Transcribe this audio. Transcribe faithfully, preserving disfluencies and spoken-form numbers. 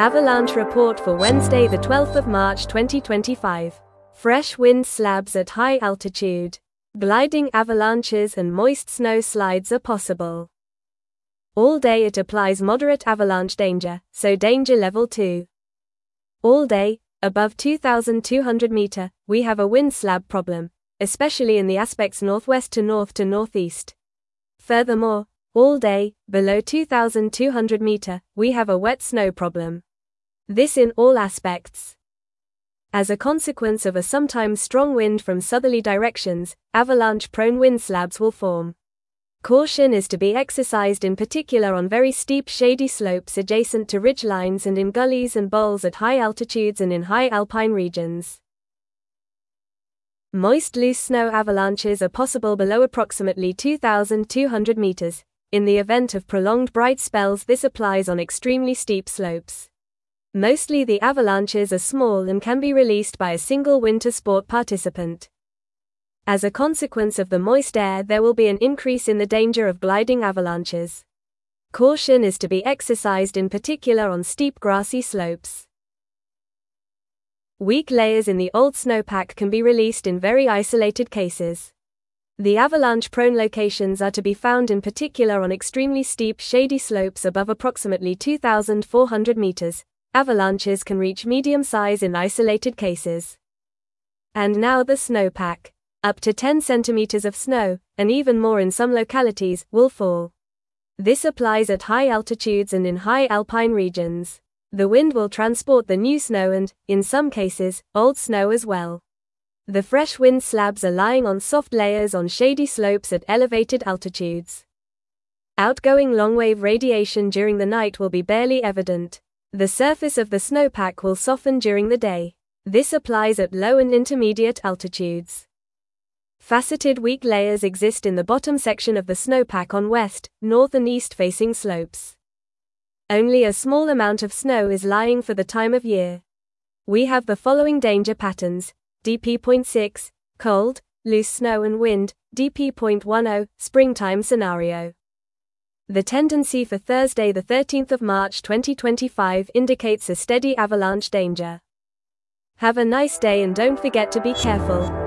Avalanche report for Wednesday the twelfth of March twenty twenty-five. Fresh wind slabs at high altitude. Gliding avalanches and moist snow slides are possible. All day it applies moderate avalanche danger, so danger level two. All day, above two thousand two hundred meters, we have a wind slab problem, especially in the aspects northwest to north to northeast. Furthermore, all day, below two thousand two hundred meters, we have a wet snow problem. This in all aspects. As a consequence of a sometimes strong wind from southerly directions, avalanche-prone wind slabs will form. Caution is to be exercised in particular on very steep shady slopes adjacent to ridge lines and in gullies and bowls at high altitudes and in high alpine regions. Moist loose snow avalanches are possible below approximately two thousand two hundred meters. In the event of prolonged bright spells, this applies on extremely steep slopes. Mostly the avalanches are small and can be released by a single winter sport participant. As a consequence of the moist air, there will be an increase in the danger of gliding avalanches. Caution is to be exercised in particular on steep grassy slopes. Weak layers in the old snowpack can be released in very isolated cases. The avalanche-prone locations are to be found in particular on extremely steep shady slopes above approximately two thousand four hundred meters. Avalanches can reach medium size in isolated cases. And now the snowpack. Up to ten centimeters of snow, and even more in some localities, will fall. This applies at high altitudes and in high alpine regions. The wind will transport the new snow and, in some cases, old snow as well. The fresh wind slabs are lying on soft layers on shady slopes at elevated altitudes. Outgoing long-wave radiation during the night will be barely evident. The surface of the snowpack will soften during the day. This applies at low and intermediate altitudes. Faceted weak layers exist in the bottom section of the snowpack on west, north and east facing slopes. Only a small amount of snow is lying for the time of year. We have the following danger patterns: D P zero point six, cold, loose snow and wind, D P zero point ten, springtime scenario. The tendency for Thursday the thirteenth of March twenty twenty-five indicates a steady avalanche danger. Have a nice day and don't forget to be careful.